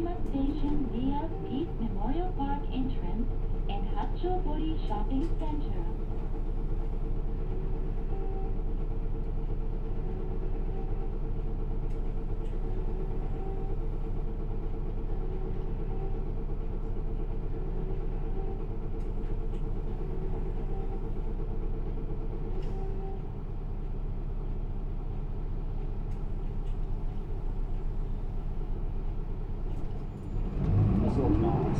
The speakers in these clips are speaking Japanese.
Ujima Station via Peace Memorial Park entrance and Hachobori Shopping Center. 動きます。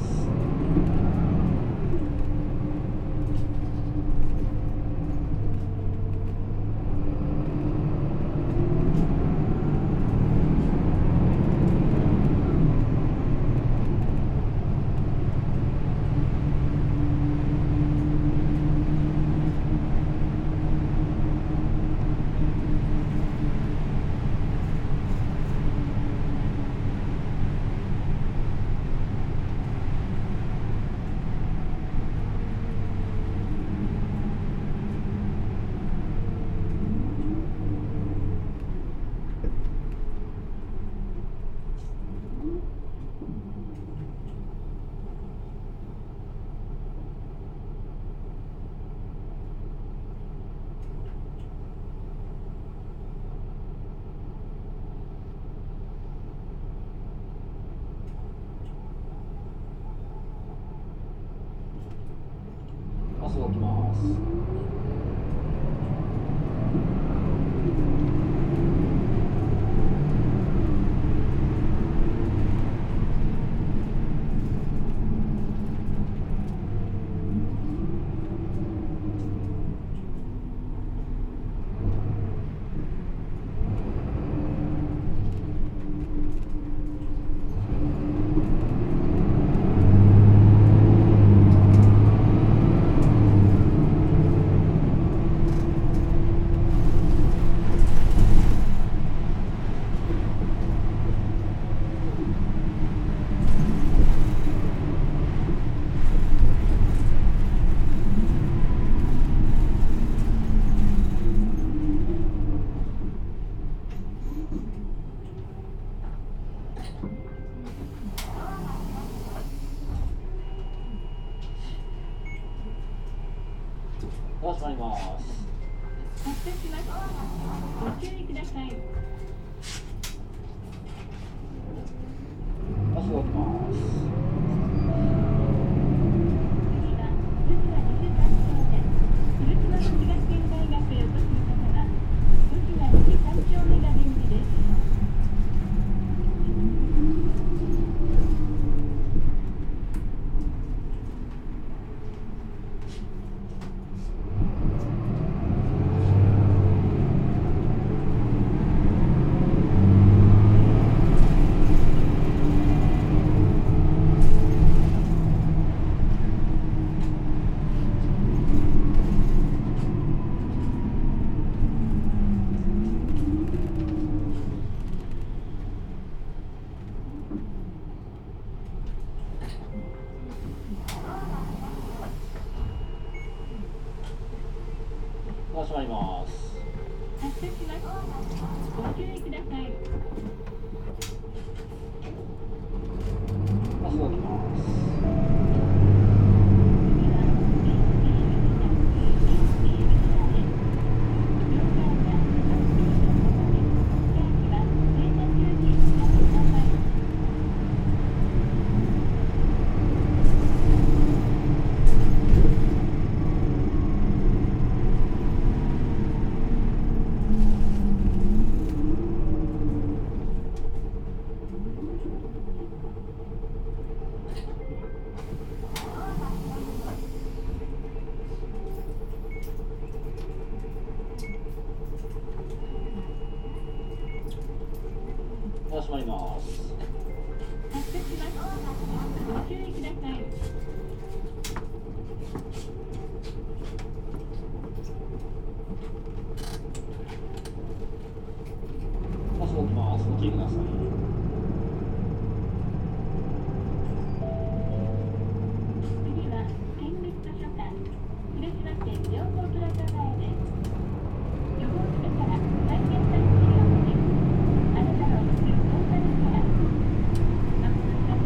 パスを置きます。閉まります。 発車します。ご注意ください。 パスを置きます。 次は福島西3丁目、古島の東県大学へお越しの方は福島西3丁目が便利です。 閉まります。 発車します。ご注意ください。 パスを置きます。閉まります。 発車します。ご注意ください。 パスを置きます。ご注意ください。 次は県立図書館広島県両方プラザ前です。予防してから体験されているようです。あなたの旅行先からまもなく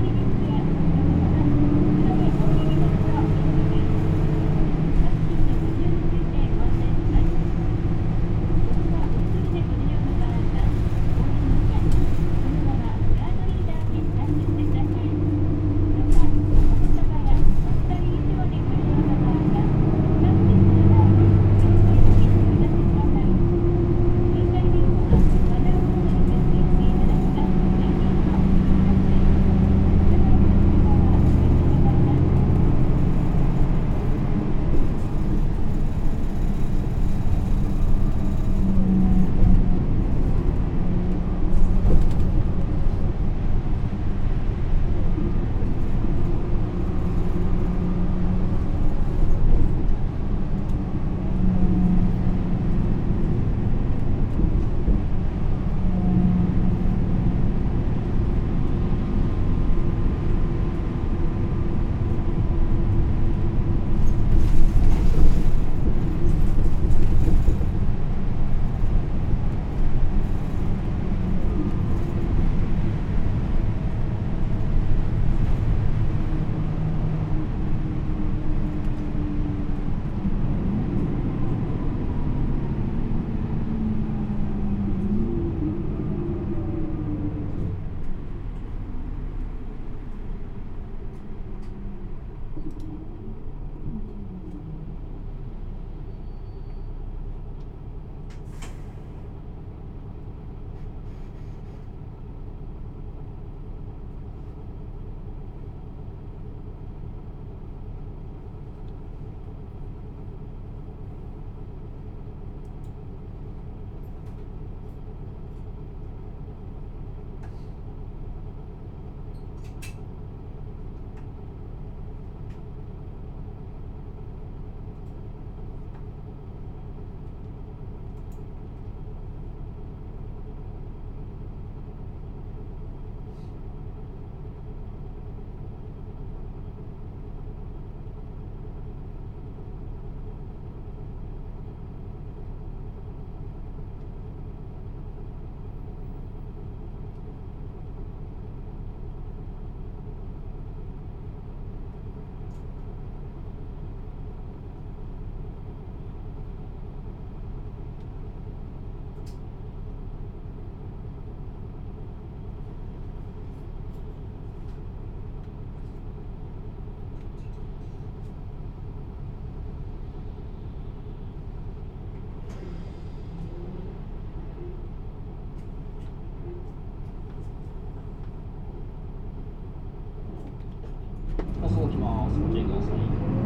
ださい。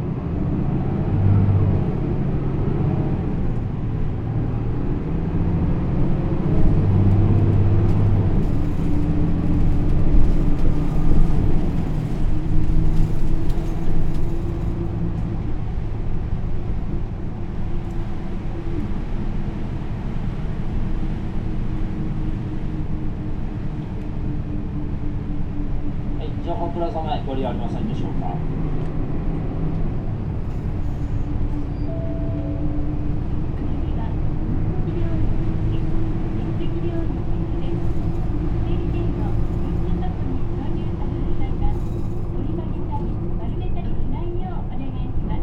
はい、情報プラザ前ご利用ありませんでしょうか。 次は医療日、一石療日です。整理券を運賃箱に投入される際は、折り曲げたり丸めたりしないようお願いします。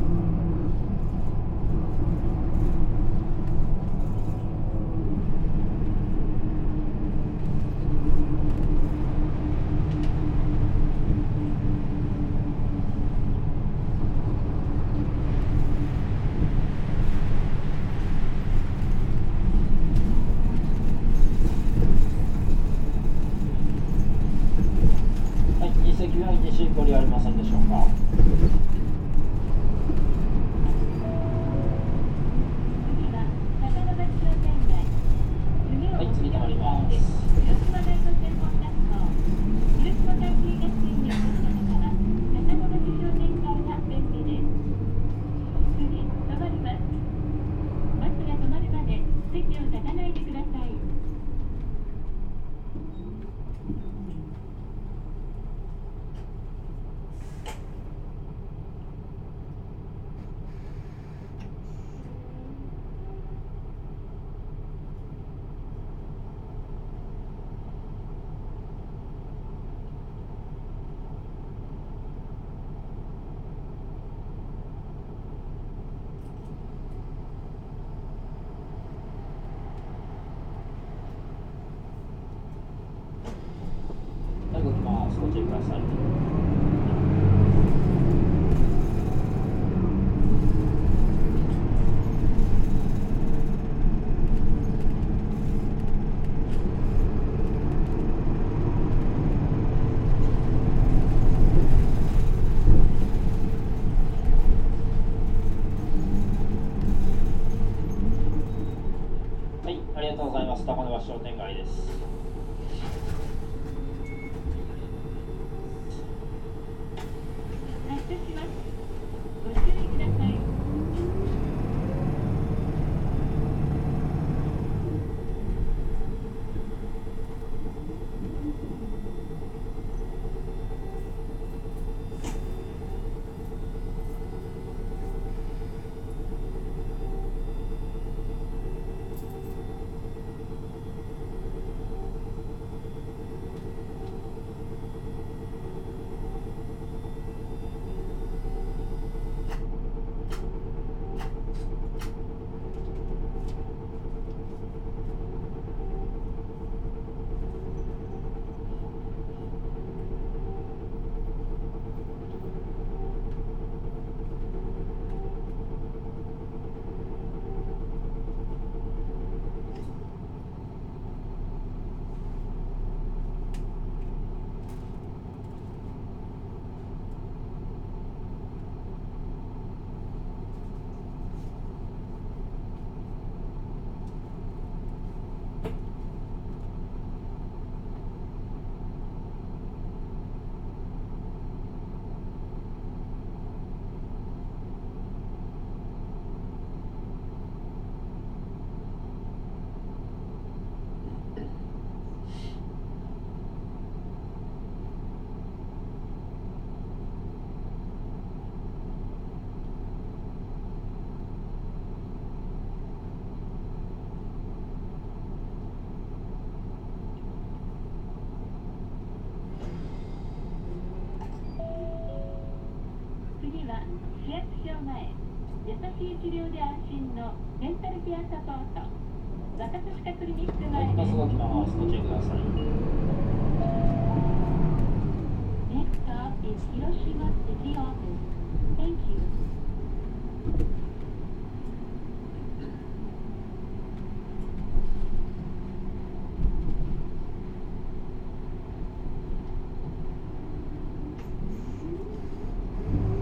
はい、日赤病院西ご利用ありませんでしょうか。 次は高野橋商店街、 はい次止まります。 広島大学専門学校、広島会計学園にお越しの方は高野橋商店街が便利です。次、止まります。バスが止まるまで席を立たないでください。 はい、動きます。ご注意ください。はい、ありがとうございます。高野橋商店街です。 発車します。ご注意ください。次は市役所前、優しい治療で安心のメンタルケアサポート、若寿歯科クリニックはい、 前です。 バス動きます。ご注意ください。 Next stop is Hiroshima City Office. Thank you. は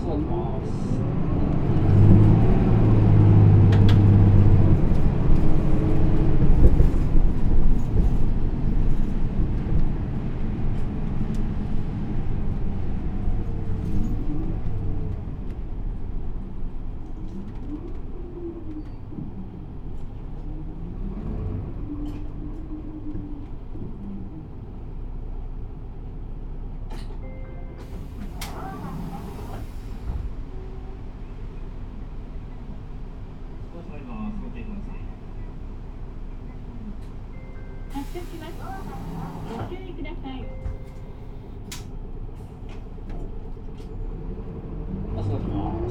す動きます。 発車します。ご注意ください。 バス動きます。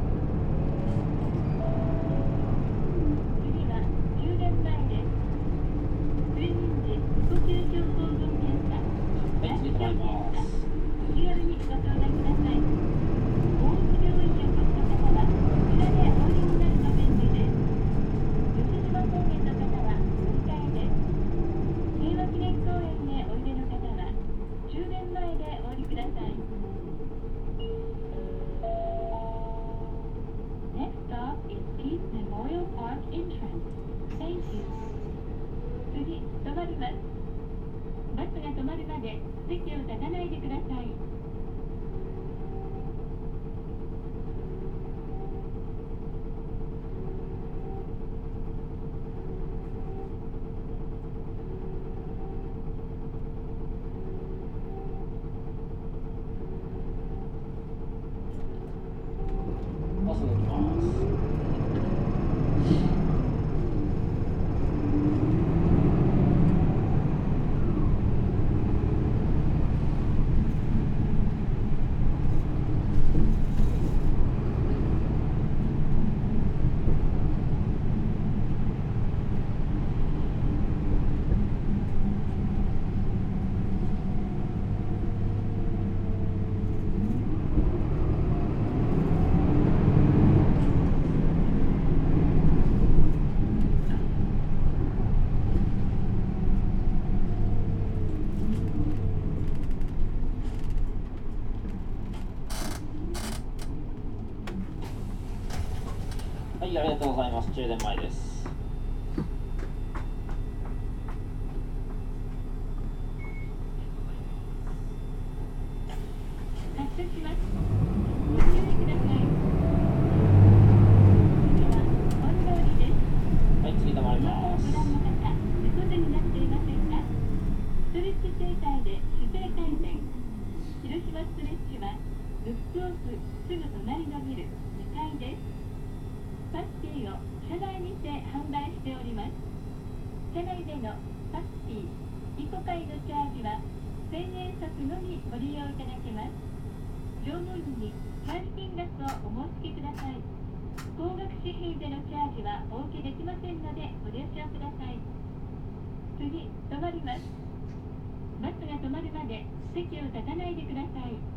次は終電前です。睡眠時呼吸症候群検査、 はい、次止まります。 お気軽にご相談ください。大内病院へお越しの方はこちらでお降りになると便利です。吉島高原の方は乗り換えです。平和記念公園へおいでの方は終電前でお降りください。Next stop is Peace Memorial Park entrance. Thank you. 次、止まります。バスが止まるまで席を立たないでください。 バス動きます。はい、ありがとうございます。終電前です。 発車します。ご注意ください。次は本通りです。 はい、次止まりスマホをます。 ご覧の方、猫背になっていませんか？ストレッチ整体で姿勢改善。広島ストレッチはブックオフすぐ隣のビル2階です。パスティを車内にて販売しております。車内でのパスティ、1個会のチャージは1000円札のみご利用いただけます。乗務員にチャージ金額をお申し付けください。高額紙幣でのチャージはお受けできませんのでご了承ください。次、止まります。バスが止まるまで席を立たないでください。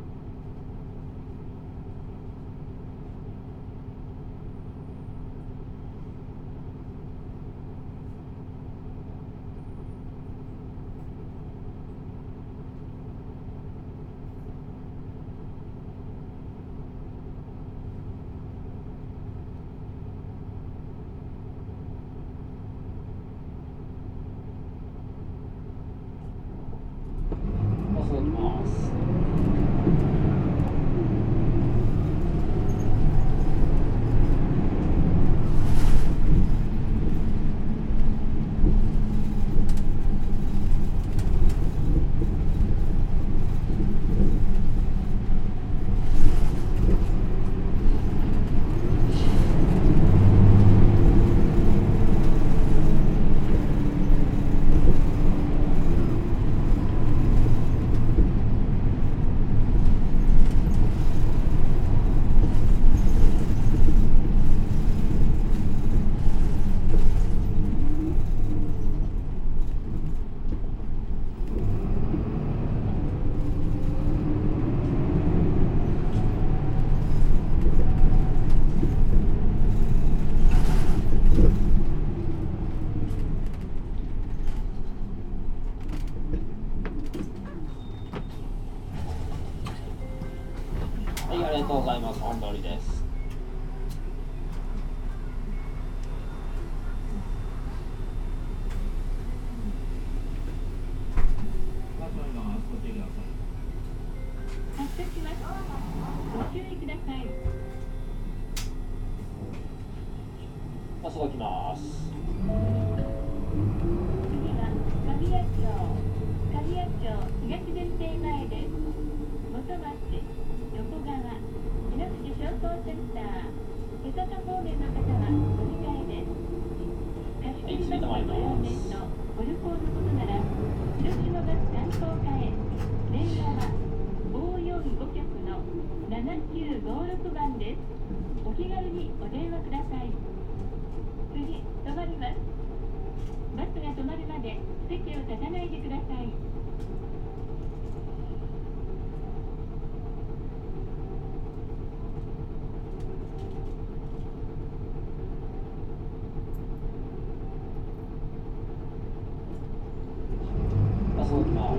バス動きます。 りがとうございます。本通りです。 発車します。ご注意ください。 バスが来ます。 次は刈谷町東前提前です。元町、横川、日野口商工センター、江坂方面の方はお控えです。貸し切りバスのご用面のご旅行のことなら、広島バス担当課へ、電話は545局の7956番です。お気軽にお電話ください。次、止まります。バスが止まるまで席を立たないでください。 バスが来ます。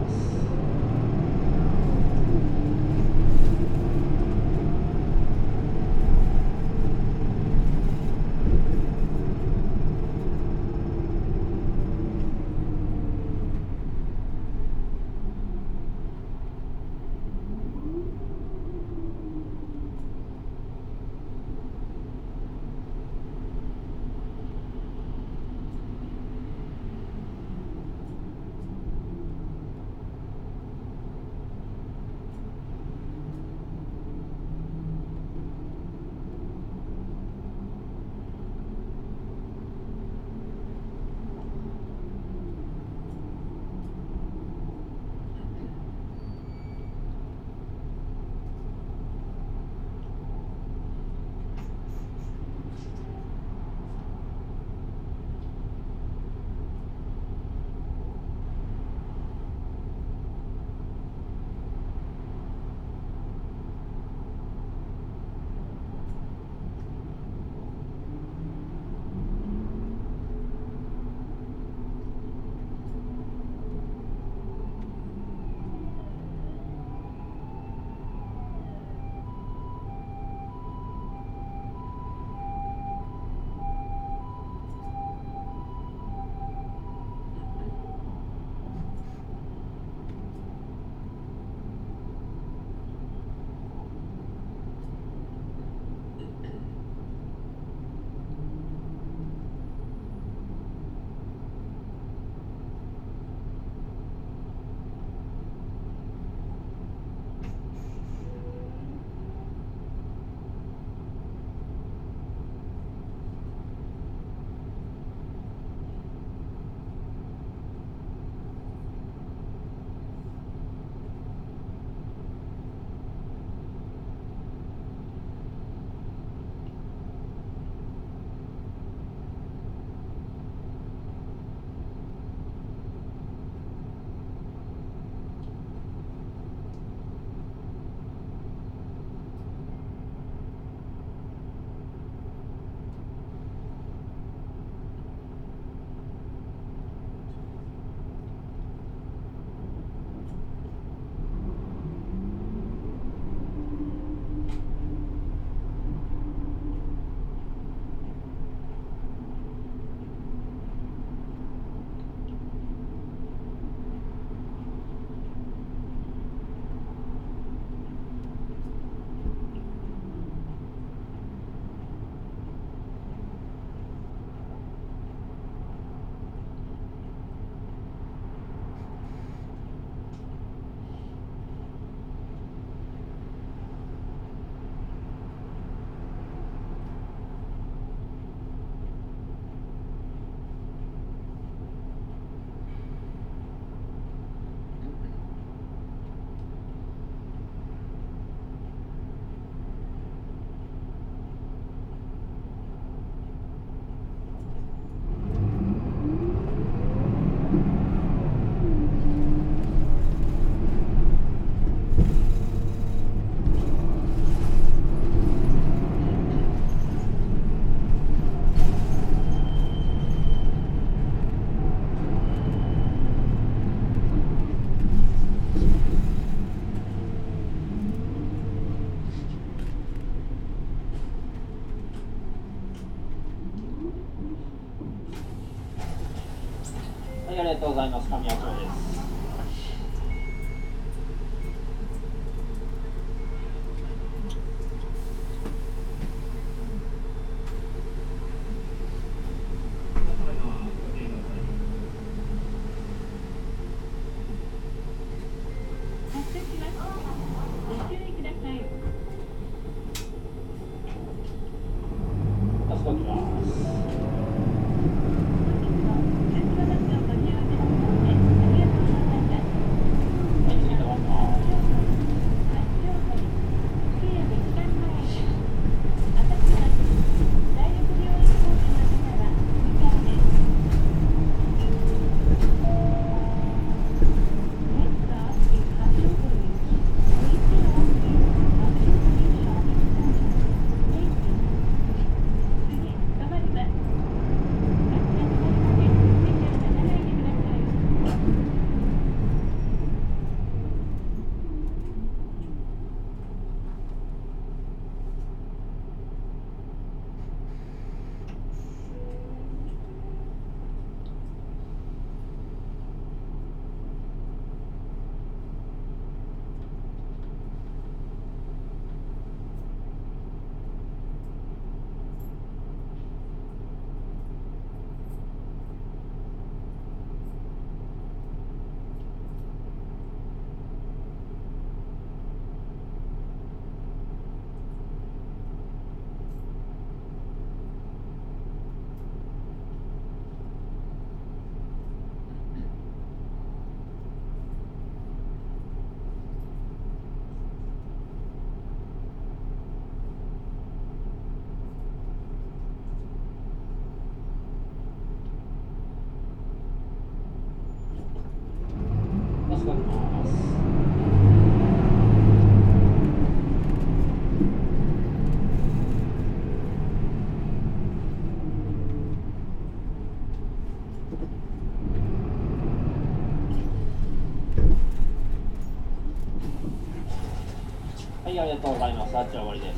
はい、ありがとうございます。あっち終わりです。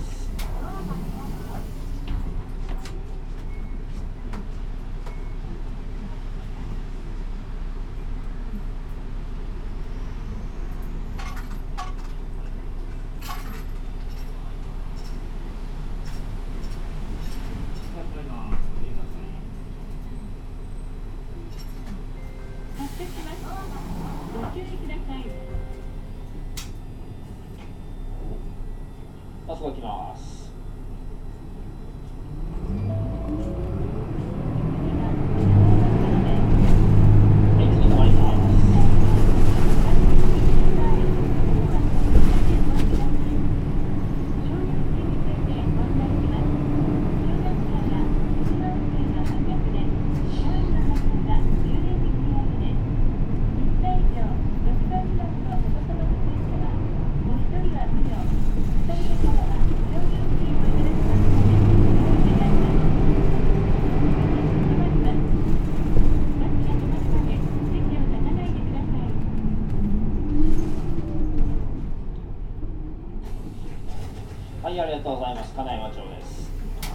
発車します。ご注意ください。 バスが来ます。はい、次止まります。はい、ありがとうございます。金山町です。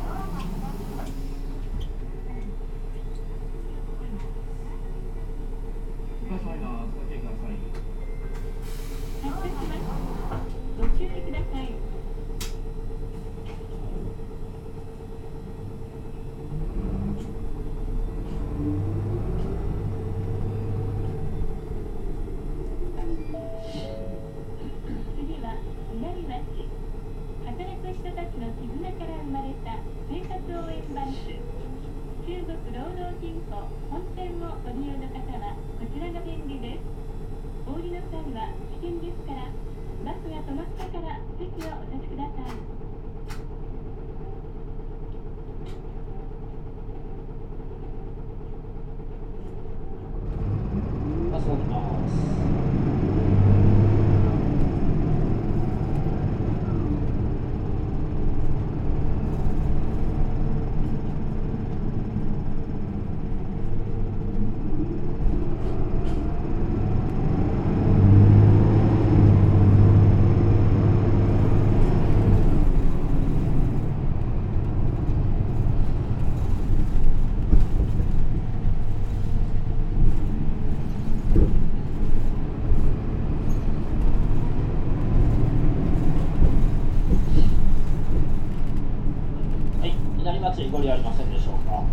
発車します。ご注意ください。次は稲荷町。働く人たちの絆から生まれた生活応援バス。中国労働銀行本店をご利用の方はこちらが便利です。お降りの際は危険ですから、バスが止まってから席をお立ちください。 バスが来ます。はい、稲荷町ご利用ありませんでしょうか。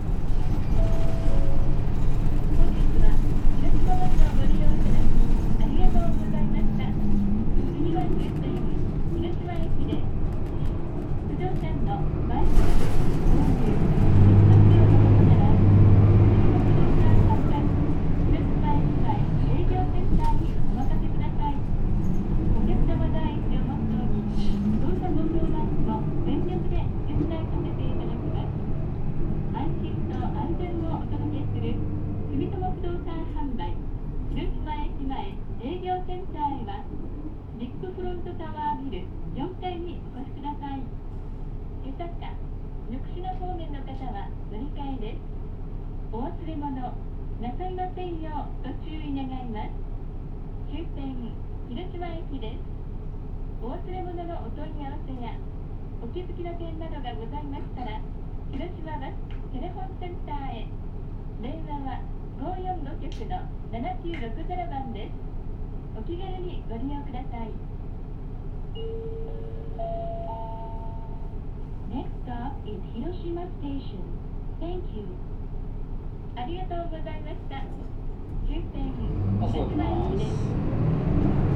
本日は広島バスをご利用いただきありがとうございました。次は終点広島駅です。不動産の売買、購入、土地の用途なら不動産販売、広島駅前営業センターにお任せください。お客様第一をモットーにどんなご相談も全力で手伝いさせていただきます。安心と安全をお届けする住友不動産販売広島駅前営業センターへはビッグフロントタワービル4階にお越しください。湯坂、ぬくしな方面の方は乗り換えです。お忘れ物なさいませんようご注意願います。終点広島駅です。お忘れ物のお問い合わせやお気づきの点などがございましたら広島バステレフォンセンターへ。電話は545局の7960番です。お気軽にご利用ください。Next stop is Hiroshima Station. Thank you. ありがとうございました。終点バスが来広島ま駅です。 す。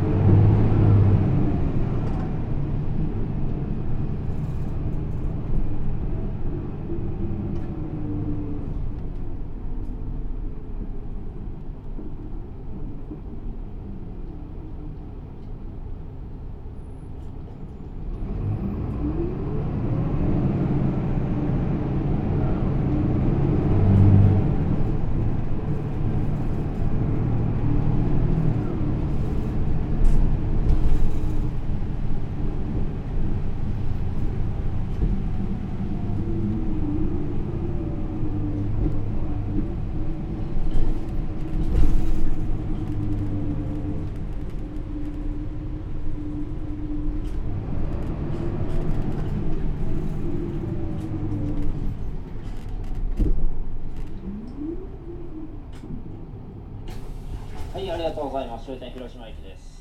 ざいます。終点広島駅です。